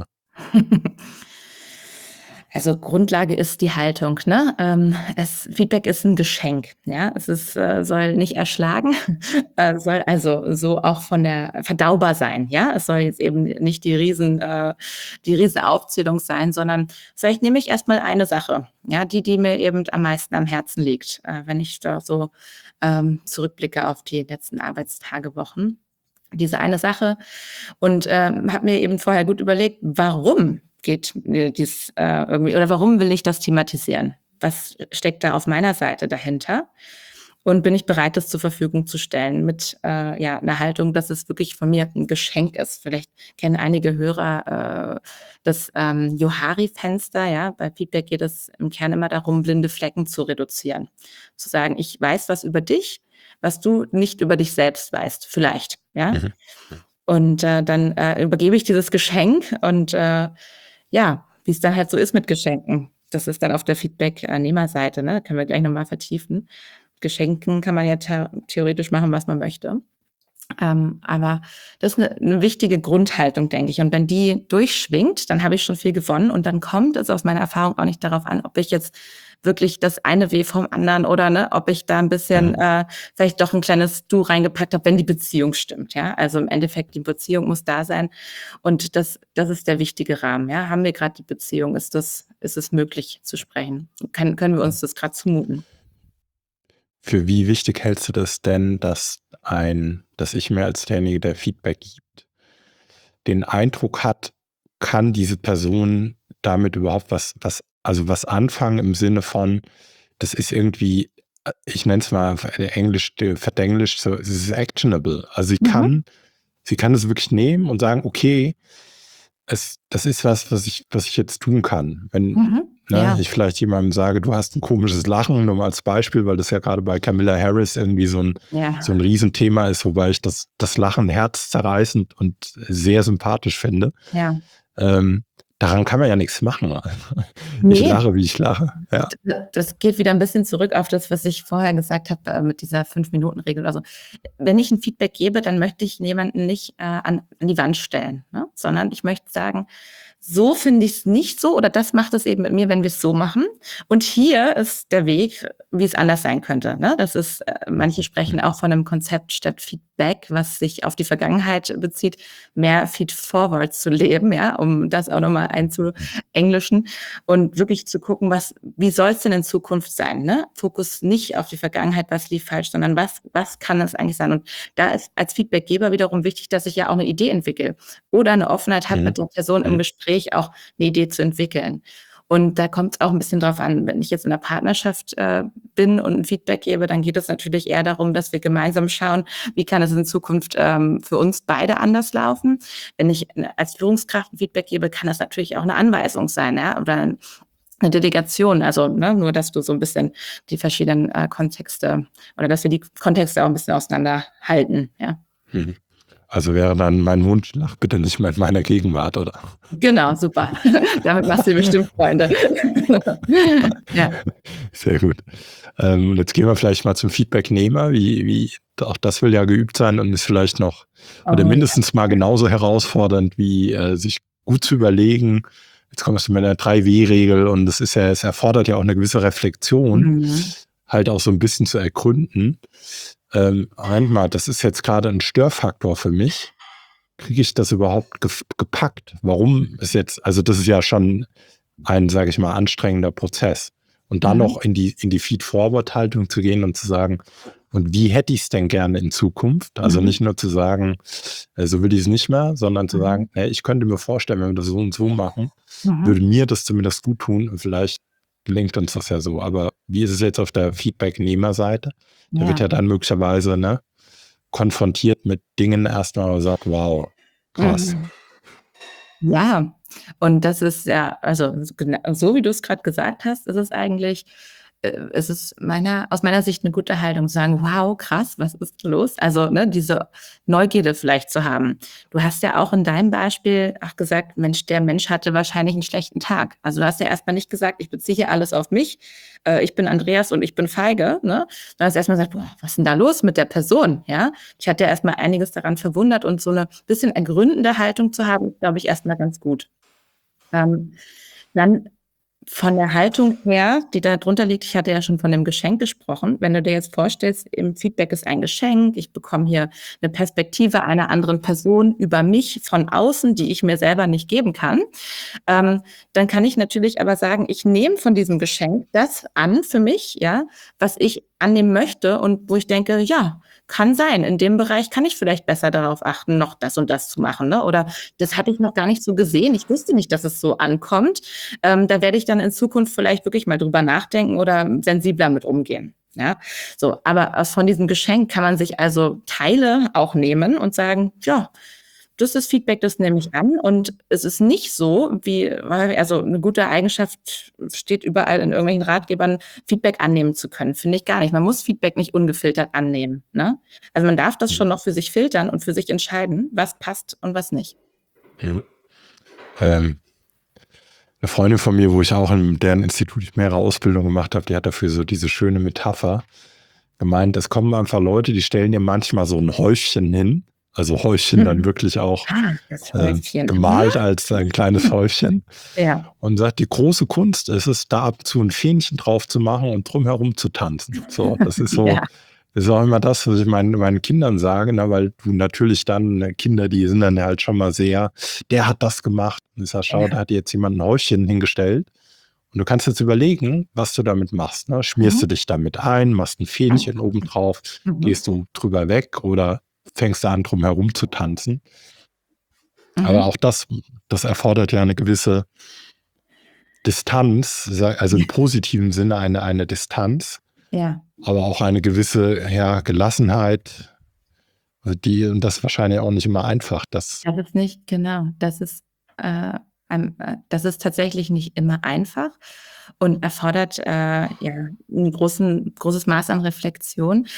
Also Grundlage ist die Haltung, ne? Ähm, es Feedback ist ein Geschenk, ja? Es ist äh, soll nicht erschlagen, äh, soll also so auch von der verdaubar sein, ja? Es soll jetzt eben nicht die riesen äh, die Riesenaufzählung sein, sondern vielleicht nehme ich erst mal eine Sache, ja, die die mir eben am meisten am Herzen liegt, äh, wenn ich da so, ähm, zurückblicke auf die letzten Arbeitstage, Wochen. Diese eine Sache und, ähm, habe mir eben vorher gut überlegt, warum geht mir dies, äh, irgendwie oder warum will ich das thematisieren? Was steckt da auf meiner Seite dahinter? Und bin ich bereit, das zur Verfügung zu stellen mit, äh, ja, 'ner Haltung, dass es wirklich von mir 'n Geschenk ist. Vielleicht kennen einige Hörer, äh, das, ähm, Johari-Fenster, ja? Bei Feedback geht es im Kern immer darum, blinde Flecken zu reduzieren. Zu sagen: „Ich weiß was über dich, was du nicht über dich selbst weißt“, vielleicht, ja? Mhm. Und, äh, dann, äh, übergebe ich dieses Geschenk und, äh, ja, wie es dann halt so ist mit Geschenken. Das ist dann auf der Feedback-Nehmerseite, ne? Können wir gleich noch mal vertiefen. Geschenken kann man ja the theoretisch machen, was man möchte. Ähm, aber das ist 'ne 'ne wichtige Grundhaltung, denke ich. Und wenn die durchschwingt, dann habe ich schon viel gewonnen und dann kommt es aus meiner Erfahrung auch nicht darauf an, ob ich jetzt wirklich das eine W vom anderen oder, ne, ob ich da 'n bisschen, Mhm. äh, vielleicht doch 'n kleines Du reingepackt habe, wenn die Beziehung stimmt, ja? Also, im Endeffekt, die Beziehung muss da sein und das das ist der wichtige Rahmen, ja? Haben wir grad die Beziehung? Ist das ist es möglich zu sprechen? Kann können wir uns das grad zumuten? Für wie wichtig hältst du das denn, dass ein, dass ich mir als derjenige, der Feedback gibt, den Eindruck hat, kann diese Person damit überhaupt was, was, also was anfangen im Sinne von, das ist irgendwie, äh, ich nenne es mal Englisch, äh, verdenglischt, so, es ist actionable. Also sie Mhm. kann, sie kann es wirklich nehmen und sagen, okay, es, das ist was, was ich, was ich jetzt tun kann. Wenn, Mhm. ne, Ja, ich vielleicht jemandem sage, du hast ein komisches Lachen, nur mal als Beispiel, weil das ja gerade bei Camilla Harris irgendwie so ein, so ein ja, Riesenthema ist, wobei ich das, das Lachen herzzerreißend und sehr sympathisch finde. ja. Ähm, daran kann man ja nichts machen. Ich Ne. lache, wie ich lache. Ja. D das geht wieder 'n bisschen zurück auf das, was ich vorher gesagt habe, äh, mit dieser fünf-Minuten-Regel oder so. Wenn ich 'n Feedback gebe, dann möchte ich jemanden nicht, äh, an an die Wand stellen, ne? Sondern ich möchte sagen: „So finde ich's nicht so oder das macht es eben mit mir, wenn wir's so machen. Und hier ist der Weg, wie es anders sein könnte“, ne? Das ist äh, manche sprechen auch von 'nem Konzept statt Feedback, was sich auf die Vergangenheit bezieht, mehr Feed Forward zu leben, ja, um das auch noch mal einzuenglischen und wirklich zu gucken, was wie soll's denn in Zukunft sein, ne? Fokus nicht auf die Vergangenheit, was lief falsch, sondern was was kann es eigentlich sein? Und da ist als Feedbackgeber wiederum wichtig, dass ich ja auch 'ne Idee entwickle oder 'ne Offenheit habe, Mhm. mit der Person im Mhm. Gespräch auch 'ne Idee zu entwickeln. Und da kommt's auch 'n bisschen drauf an, wenn ich jetzt in 'ner Partnerschaft, äh, bin und 'n Feedback gebe, dann geht es natürlich eher darum, dass wir gemeinsam schauen, wie kann es in Zukunft, ähm, für uns beide anders laufen. Wenn ich, äh, als Führungskraft 'n Feedback gebe, kann das natürlich auch 'ne Anweisung sein, ja, oder 'n 'ne Delegation. Also, ne, nur dass du so 'n bisschen die verschiedenen, äh, Kontexte oder dass wir die Kontexte auch 'n bisschen auseinanderhalten, ja. Mhm. Also wäre dann mein Wunsch, lach bitte nicht mehr in meiner Gegenwart, oder? Genau, super. Damit machst du dir bestimmt Freunde. Ja. Sehr gut. Ähm, und jetzt gehen wir vielleicht mal zum Feedbacknehmer. Wie, wie, auch das will ja geübt sein und ist vielleicht noch oder Oh ja. mindestens mal genauso herausfordernd, wie äh, sich gut zu überlegen. Jetzt kommst du mit einer drei W-Regel und das ist ja, es erfordert ja auch eine gewisse Reflexion, Mhm. halt auch so ein bisschen zu ergründen. Ähm, Moment mal, das ist jetzt gerade ein Störfaktor für mich. Kriege ich das überhaupt gef- gepackt? Warum ist jetzt, also das ist ja schon ein, sage ich mal, anstrengender Prozess. Und dann Mhm. noch in die, in die Feed-Forward-Haltung zu gehen und zu sagen, und wie hätte ich es denn gerne in Zukunft? Also Mhm. nicht nur zu sagen, äh, so will ich es nicht mehr, sondern zu Mhm. sagen, hey, ich könnte mir vorstellen, wenn wir das so und so machen, würde Mhm. mir das zumindest gut tun und vielleicht gelingt uns das ja so. Aber wie ist es jetzt auf der Feedback-Nehmer-Seite? Da wird Ja. ja dann möglicherweise, ne, konfrontiert mit Dingen erstmal und sagt, wow, krass. Mhm. Ja. Und das ist ja, also gena- so wie du es gerade gesagt hast, ist es eigentlich, äh, es ist meiner, aus meiner Sicht eine gute Haltung zu sagen, wow, krass, was ist los? Also ne, diese Neugierde vielleicht zu haben. Du hast ja auch in deinem Beispiel auch gesagt, Mensch, der Mensch hatte wahrscheinlich einen schlechten Tag. Also du hast ja erstmal nicht gesagt, ich beziehe hier alles auf mich, äh, ich bin Andreas und ich bin feige, ne? Du hast erstmal gesagt, boah, was ist denn da los mit der Person? Ja, ich hatte ja erstmal einiges daran verwundert, und so eine bisschen ergründende Haltung zu haben, glaube ich, erstmal ganz gut. Ähm, Dann von der Haltung her, die da drunter liegt, ich hatte ja schon von dem Geschenk gesprochen. Wenn du dir jetzt vorstellst, im Feedback ist ein Geschenk, ich bekomme hier eine Perspektive einer anderen Person über mich von außen, die ich mir selber nicht geben kann, ähm, dann kann ich natürlich aber sagen, ich nehme von diesem Geschenk das an für mich, ja, was ich annehmen möchte und wo ich denke, ja, kann sein. In dem Bereich kann ich vielleicht besser darauf achten, noch das und das zu machen, ne? Oder das hatte ich noch gar nicht so gesehen. Ich wusste nicht, dass es so ankommt. Ähm, da werde ich dann in Zukunft vielleicht wirklich mal drüber nachdenken oder sensibler mit umgehen. Ja, so. Aber aus von diesem Geschenk kann man sich also Teile auch nehmen und sagen, ja, das ist Feedback, das nehme ich an. Und es ist nicht so, wie, also eine gute Eigenschaft steht überall in irgendwelchen Ratgebern, Feedback annehmen zu können. Finde ich gar nicht. Man muss Feedback nicht ungefiltert annehmen. Ne? Also man darf das schon noch für sich filtern und für sich entscheiden, was passt und was nicht. Ja. Ähm, eine Freundin von mir, wo ich auch in deren Institut mehrere Ausbildungen gemacht habe, die hat dafür so diese schöne Metapher gemeint, es kommen einfach Leute, die stellen dir manchmal so ein Häufchen hin, also Häufchen dann Mhm. wirklich auch Ah, das äh, Häufchen. gemalt als ein kleines Häufchen Ja, und sagt, die große Kunst ist es, da ab und zu ein Fähnchen drauf zu machen und drumherum zu tanzen. So, das ist so, ja, das ist auch immer das, was ich meinen, meinen Kindern sage, ne, weil du natürlich dann, äh, Kinder, die sind dann halt schon mal sehr, der hat das gemacht. Und ich sage, schau, da ja. hat jetzt jemand ein Häufchen hingestellt. Und du kannst jetzt überlegen, was du damit machst. Ne? Schmierst du Mhm. dich damit ein, machst ein Fähnchen oben drauf, Mhm. gehst du drüber weg oder fängst du an, drum herum zu tanzen. Aber Mhm. auch das, das erfordert ja eine gewisse Distanz, also im positiven Sinne eine, eine Distanz, Ja, aber auch eine gewisse ja, Gelassenheit, die, und das ist wahrscheinlich auch nicht immer einfach. Das, das ist nicht, genau, das ist, äh, ein, äh, das ist tatsächlich nicht immer einfach und erfordert äh, ja ein großen, großes Maß an Reflexion.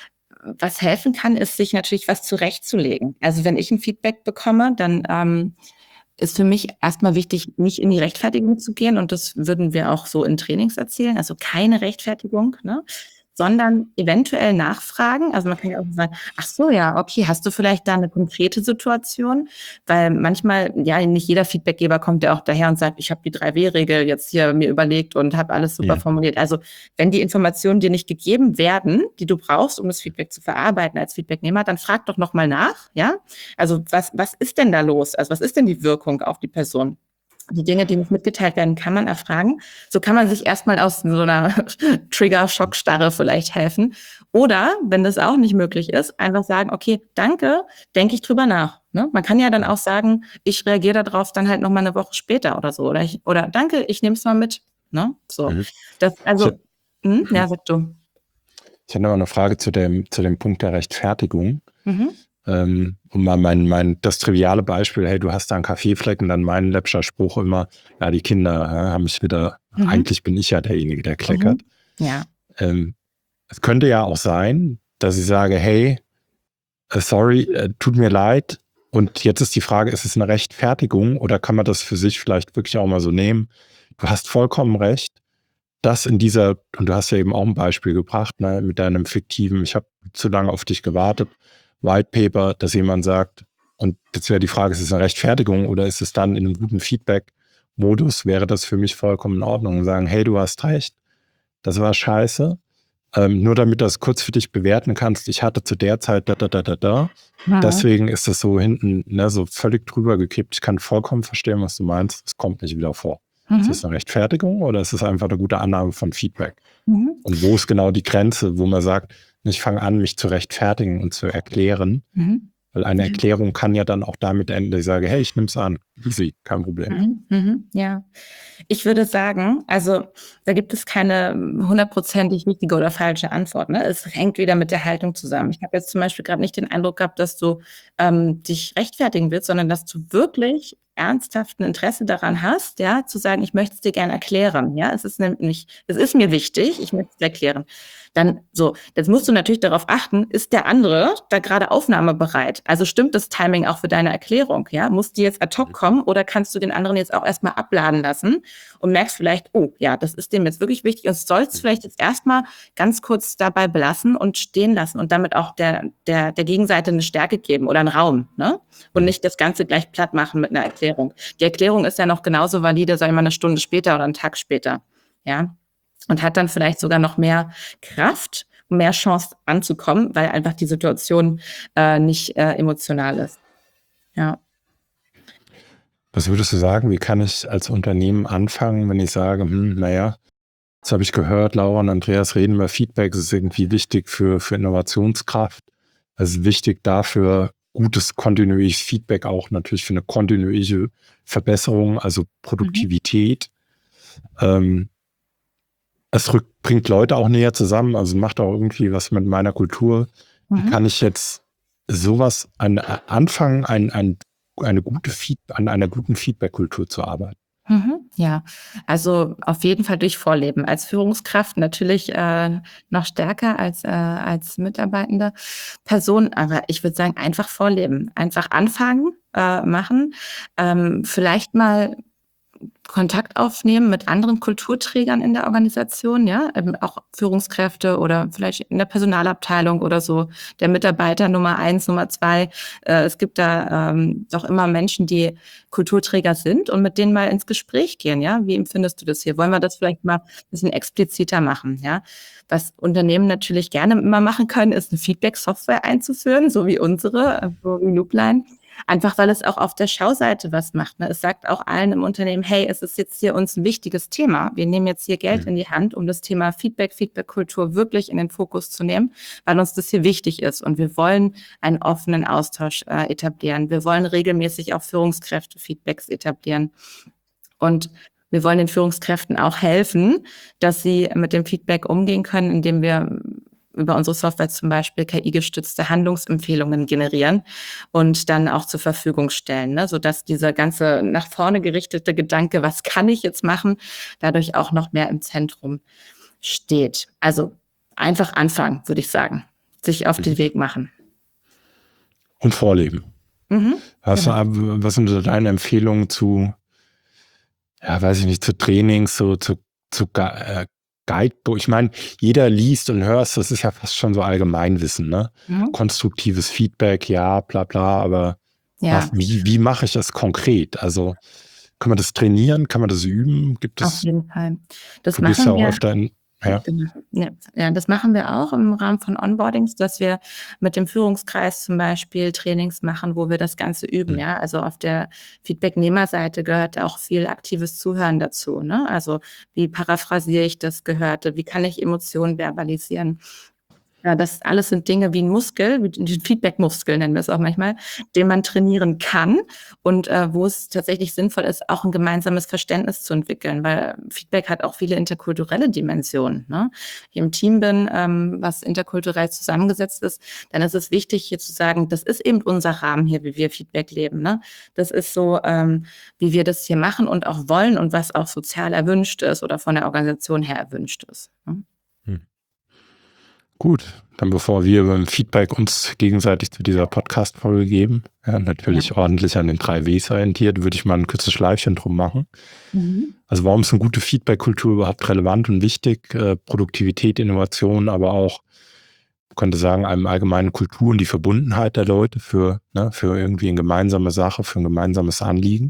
Was helfen kann, ist, sich natürlich was zurechtzulegen. Also wenn ich ein Feedback bekomme, dann ähm, ist für mich erstmal wichtig, nicht in die Rechtfertigung zu gehen. Und das würden wir auch so in Trainings erzählen. Also keine Rechtfertigung, ne? Sondern eventuell nachfragen. Also man kann ja auch sagen, ach so, ja, okay, hast du vielleicht da eine konkrete Situation? Weil manchmal, ja, nicht jeder Feedbackgeber kommt ja auch daher und sagt, ich habe die drei W-Regel jetzt hier mir überlegt und habe alles super ja. formuliert. Also wenn die Informationen dir nicht gegeben werden, die du brauchst, um das Feedback zu verarbeiten als Feedbacknehmer, dann frag doch nochmal nach, ja? Also was, was ist denn da los? Also was ist denn die Wirkung auf die Person? Die Dinge, die nicht mitgeteilt werden, kann man erfragen. So kann man sich erstmal aus so einer Trigger-Schockstarre vielleicht helfen. Oder, wenn das auch nicht möglich ist, einfach sagen, okay, danke, denke ich drüber nach. Ne? Man kann ja dann auch sagen, ich reagiere darauf dann halt nochmal eine Woche später oder so. Oder, ich, oder danke, ich nehme es mal mit. Ne? So. Mhm. Das, Ich, also, hm? Ja, sag du. ich hätte noch eine Frage zu dem, zu dem Punkt der Rechtfertigung. Mhm. Ähm, und mal mein, mein, das triviale Beispiel, hey, du hast da einen Kaffeefleck und dann mein läppscher Spruch immer, ja, die Kinder äh, haben mich wieder, Mhm. eigentlich bin ich ja derjenige, der kleckert. Mhm. Ja. Ähm, es könnte ja auch sein, dass ich sage, hey, äh, sorry, äh, tut mir leid. Und jetzt ist die Frage, ist es eine Rechtfertigung oder kann man das für sich vielleicht wirklich auch mal so nehmen? Du hast vollkommen recht, dass in dieser, und du hast ja eben auch ein Beispiel gebracht, ne, mit deinem fiktiven, ich habe zu lange auf dich gewartet, White Paper, dass jemand sagt, und jetzt wäre die Frage, ist es eine Rechtfertigung oder ist es dann in einem guten Feedback-Modus, wäre das für mich vollkommen in Ordnung und sagen, hey, du hast recht, das war scheiße. Ähm, nur damit du das kurz für dich bewerten kannst, ich hatte zu der Zeit da, da, da, da, da. Mhm. Deswegen ist das so hinten, ne, so völlig drüber gekippt. Ich kann vollkommen verstehen, was du meinst. Es kommt nicht wieder vor. Mhm. Ist das eine Rechtfertigung oder ist es einfach eine gute Annahme von Feedback? Mhm. Und wo ist genau die Grenze, wo man sagt, ich fange an, mich zu rechtfertigen und zu erklären? Mhm. Weil eine Ja. Erklärung kann ja dann auch damit enden, dass ich sage, hey, ich nehme es an. Easy, kein Problem. Mhm, mhm, ja. Ich würde sagen, also da gibt es keine hm, hundertprozentig richtige oder falsche Antwort, ne? Es hängt wieder mit der Haltung zusammen. Ich habe jetzt zum Beispiel grad nicht den Eindruck gehabt, dass du, ähm, dich rechtfertigen willst, sondern dass du wirklich ernsthaft 'n Interesse daran hast, ja, zu sagen: „Ich möchte es dir gern erklären“, ja? Es ist nämlich es ist mir wichtig, ich möchte es dir erklären. Dann so, jetzt musst du natürlich darauf achten, ist der andere da grade aufnahmebereit? Also, stimmt das Timing auch für deine Erklärung, ja? Muss die jetzt ad hoc kommen oder kannst du den anderen jetzt auch erst mal abladen lassen und merkst vielleicht: „Oh ja, das ist dem jetzt wirklich wichtig“ und sollst vielleicht jetzt erst mal ganz kurz dabei belassen und stehen lassen und damit auch der der der Gegenseite 'ne Stärke geben oder 'n Raum, ne? Und Mhm. nicht das Ganze gleich platt machen mit 'ner Erklärung. Die Erklärung ist ja noch genauso valide, sage ich mal, 'ne Stunde später oder 'n Tag später, ja? Und hat dann vielleicht sogar noch mehr Kraft, mehr Chance anzukommen, weil einfach die Situation, äh, nicht, äh, emotional ist. Ja. Was würdest du sagen, wie kann ich als Unternehmen anfangen, wenn ich sage: „Hm, na ja, jetzt habe ich gehört, Laura und Andreas reden über Feedback, es ist irgendwie wichtig für für Innovationskraft. Es ist wichtig dafür, gutes kontinuierliches Feedback auch natürlich für 'ne kontinuierliche Verbesserung, also Mhm. Produktivität.“ Ähm es rückt bringt Leute auch näher zusammen, also macht auch irgendwie was mit meiner Kultur. Wie Mhm. kann ich jetzt so was an a anfangen, ein ein eine gute Feed an einer guten Feedback-Kultur zu arbeiten? Mhm, ja. Also, auf jeden Fall durch Vorleben. Als Führungskraft natürlich, äh, noch stärker als, äh als mitarbeitende Person, aber ich würde sagen, einfach vorleben. Einfach anfangen, äh, machen, ähm, vielleicht mal Kontakt aufnehmen mit anderen Kulturträgern in der Organisation, ja, ähm, auch Führungskräfte oder vielleicht in der Personalabteilung oder so, der Mitarbeiter Nummer eins, Nummer zwei. Äh, es gibt da, ähm, doch immer Menschen, die Kulturträger sind und mit denen mal ins Gespräch gehen, ja? „Wie empfindest du das hier? Wollen wir das vielleicht mal bisschen expliziter machen“, ja? Was Unternehmen natürlich gerne immer machen können, ist 'ne Feedback-Software einzuführen, so wie unsere, äh, so wie Loopline. Einfach, weil es auch auf der Schauseite was macht, ne? Es sagt auch allen im Unternehmen: „Hey, es ist jetzt hier uns 'n wichtiges Thema. Wir nehmen jetzt hier Geld Mhm. in die Hand, um das Thema Feedback, Feedback-Kultur wirklich in den Fokus zu nehmen, weil uns das hier wichtig ist und wir wollen einen offenen Austausch, äh, etablieren. Wir wollen regelmäßig auch Führungskräfte-Feedbacks etablieren. Und wir wollen den Führungskräften auch helfen, dass sie mit dem Feedback umgehen können, indem wir über unsere Software zum Beispiel K I-gestützte Handlungsempfehlungen generieren und dann auch zur Verfügung stellen, ne, sodass dieser ganze nach vorne gerichtete Gedanke: „Was kann ich jetzt machen?“, dadurch auch noch mehr im Zentrum steht. Also, einfach anfangen, würde ich sagen. Sich auf Mhm. den Weg machen. Und vorleben. Mhm, Hast du genau. a w was sind so deine Empfehlungen zu ja, weiß ich nicht, zu Trainings, so zu zu Gui äh, Guidebo ich meine, jeder liest und hörst, das ist ja fast schon so Allgemeinwissen, ne? Mhm. Konstruktives Feedback, ja, bla bla, aber was Ja. wie wie mache ich das konkret? Also, kann man das trainieren? Kann man das üben? Gibt Auf es jeden Fall. Das du gehst ja machen auch wir öfter in ja. genau, ja. Ja, das machen wir auch im Rahmen von Onboardings, dass wir mit dem Führungskreis zum Beispiel Trainings machen, wo wir das Ganze üben, Mhm. ja? Also, auf der Feedbacknehmerseite gehört auch viel aktives Zuhören dazu, ne? Also, wie paraphrasiere ich das Gehörte? Wie kann ich Emotionen verbalisieren? Ja, das alles sind Dinge wie 'n Muskel, wie d den Feedback-Muskel nennen wir es auch manchmal, den man trainieren kann und, äh, wo es tatsächlich sinnvoll ist, auch 'n gemeinsames Verständnis zu entwickeln, weil Feedback hat auch viele interkulturelle Dimensionen, ne? Ich im Team bin, ähm, was interkulturell zusammengesetzt ist, dann ist es wichtig, hier zu sagen: „Das ist eben unser Rahmen hier, wie wir Feedback leben, ne? Das ist so, ähm, wie wir das hier machen und auch wollen und was auch sozial erwünscht ist oder von der Organisation her erwünscht ist“, ne? Hm. Gut, dann bevor wir beim Feedback uns gegenseitig zu dieser Podcast-Folge geben, ja, Ja. natürlich ordentlich an den drei Ws orientiert, würde ich mal 'n kurzes Schleifchen drum machen. Mhm. Also, warum ist 'ne gute Feedback-Kultur überhaupt relevant und wichtig? Äh, Produktivität, Innovation, aber auch könnte sagen, einem allgemeinen Kultur und die Verbundenheit der Leute für ne, für irgendwie 'n gemeinsame Sache, für 'n gemeinsames Anliegen.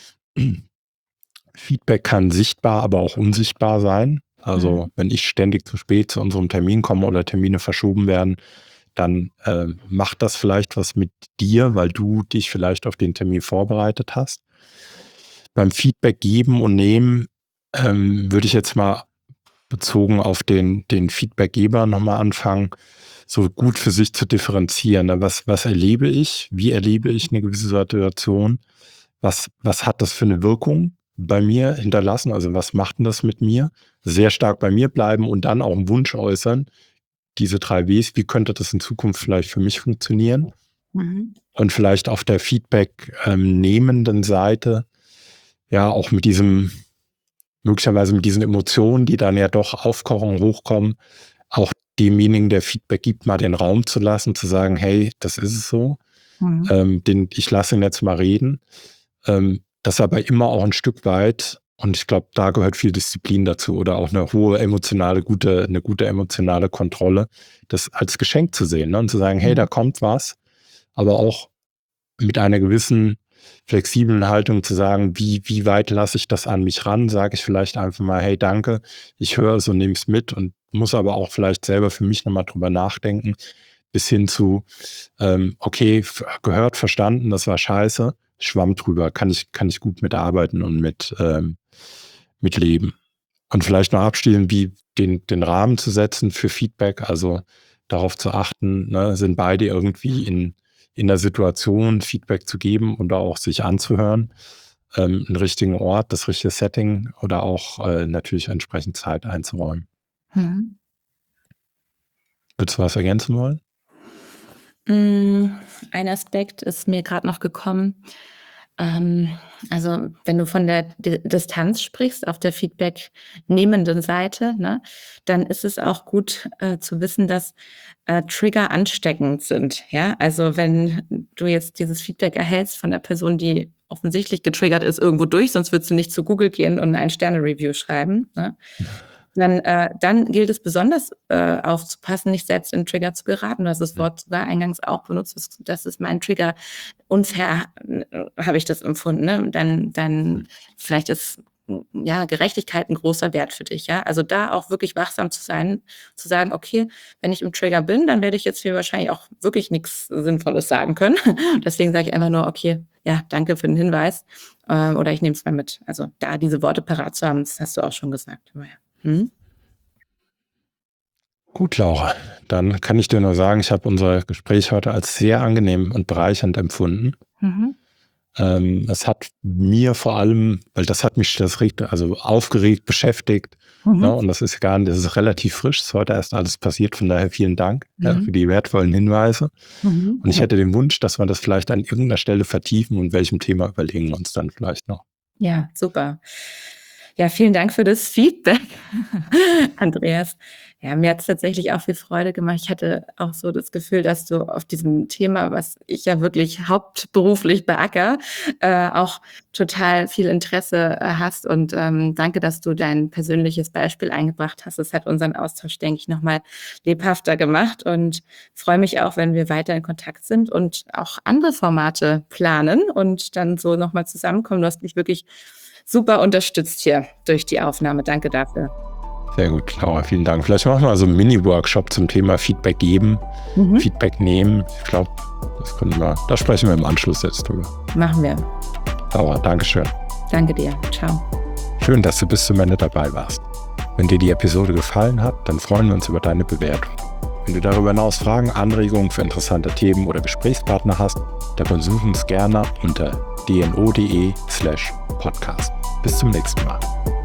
Feedback kann sichtbar, aber auch unsichtbar sein. Also, Mhm. wenn ich ständig zu spät zu unserem Termin komme oder Termine verschoben werden, dann, äh, macht das vielleicht was mit dir, weil du dich vielleicht auf den Termin vorbereitet hast. Beim Feedback geben und nehmen, ähm, würde ich jetzt mal bezogen auf den den Feedbackgeber noch mal anfangen, so gut für sich zu differenzieren, ne? Was was erlebe ich? Wie erlebe ich 'ne gewisse Situation? was, was hat das für eine Wirkung bei mir hinterlassen? Also was macht denn das mit mir? Sehr stark bei mir bleiben und dann auch einen Wunsch äußern. Diese drei Ws, wie könnte das in Zukunft vielleicht für mich funktionieren? Mhm. Und vielleicht auf der Feedback-nehmenden Seite, ja, auch mit diesem, möglicherweise mit diesen Emotionen, die dann ja doch aufkochen, hochkommen, auch demjenigen, der Feedback gibt, mal den Raum zu lassen, zu sagen, hey, das ist es so, Mhm. ähm, den, ich lasse ihn jetzt mal reden. Ähm, das aber immer auch ein Stück weit, und ich glaube, da gehört viel Disziplin dazu oder auch eine hohe emotionale, gute, eine gute emotionale Kontrolle, das als Geschenk zu sehen, ne? Und zu sagen, hey, da kommt was, aber auch mit einer gewissen flexiblen Haltung zu sagen, wie, wie weit lasse ich das an mich ran, sage ich vielleicht einfach mal, hey, danke, ich höre es und nehme es mit und muss aber auch vielleicht selber für mich nochmal drüber nachdenken, bis hin zu, ähm, okay, f- gehört, verstanden, das war scheiße, schwamm drüber, kann ich, kann ich gut mitarbeiten und mit, ähm, mit leben. Und vielleicht noch abschließend, wie den, den Rahmen zu setzen für Feedback, also darauf zu achten, ne, sind beide irgendwie in, in der Situation, Feedback zu geben und auch sich anzuhören, ähm, einen richtigen Ort, das richtige Setting oder auch äh, natürlich entsprechend Zeit einzuräumen. Mhm. Würdest du was ergänzen wollen? Mm, Ein Aspekt ist mir gerade noch gekommen. Ähm, also wenn du von der Di Distanz sprichst auf der feedbacknehmenden Seite, ne, dann ist es auch gut, äh, zu wissen, dass, äh, Trigger ansteckend sind, ja? Also, wenn du jetzt dieses Feedback erhältst von der Person, die offensichtlich getriggert ist irgendwo durch, sonst würdest du nicht zu Google gehen und ein Sterne-Review schreiben, ne? Dann, äh, dann gilt es besonders äh, aufzupassen, nicht selbst in Trigger zu geraten. Du hast das Wort sogar eingangs auch benutzt, das, das ist mein Trigger. Unfair äh, habe ich das empfunden. Ne? Dann, dann vielleicht ist ja Gerechtigkeit ein großer Wert für dich. Ja, also da auch wirklich wachsam zu sein, zu sagen, okay, wenn ich im Trigger bin, dann werde ich jetzt hier wahrscheinlich auch wirklich nichts Sinnvolles sagen können. Deswegen sage ich einfach nur, okay, ja, danke für den Hinweis äh, oder ich nehme es mal mit. Also da diese Worte parat zu haben, das hast du auch schon gesagt. Ja. Hm? Gut, Laura, dann kann ich dir nur sagen, ich habe unser Gespräch heute als sehr angenehm und bereichernd empfunden. Mhm. Ähm, es hat mir vor allem, weil das hat mich das regt, also aufgeregt, beschäftigt, Mhm. ne, und das ist gar nicht, das ist relativ frisch, ist heute erst alles passiert, von daher vielen Dank ja, Mhm. für die wertvollen Hinweise. Mhm. Und ich hätte den Wunsch, dass wir das vielleicht an irgendeiner Stelle vertiefen und welchem Thema überlegen wir uns dann vielleicht noch. Ja, super. Ja, vielen Dank für das Feedback, Andreas. Ja, mir hat es tatsächlich auch viel Freude gemacht. Ich hatte auch so das Gefühl, dass du auf diesem Thema, was ich ja wirklich hauptberuflich beacker, äh, auch total viel Interesse äh, hast. Und ähm, danke, dass du dein persönliches Beispiel eingebracht hast. Das hat unseren Austausch, denke ich, nochmal lebhafter gemacht. Und freue mich auch, wenn wir weiter in Kontakt sind und auch andere Formate planen und dann so nochmal zusammenkommen. Du hast mich wirklich super unterstützt hier durch die Aufnahme. Danke dafür. Sehr gut, Laura, vielen Dank. Vielleicht machen wir also einen Mini-Workshop zum Thema Feedback geben, Mhm. Feedback nehmen. Ich glaube, das können wir, da sprechen wir im Anschluss jetzt drüber. Machen wir. Laura, Dankeschön. Danke dir. Ciao. Schön, dass du bis zum Ende dabei warst. Wenn dir die Episode gefallen hat, dann freuen wir uns über deine Bewertung. Wenn du darüber hinaus Fragen, Anregungen für interessante Themen oder Gesprächspartner hast, dann besuch uns gerne unter dno.de slash podcast. Bis zum nächsten Mal.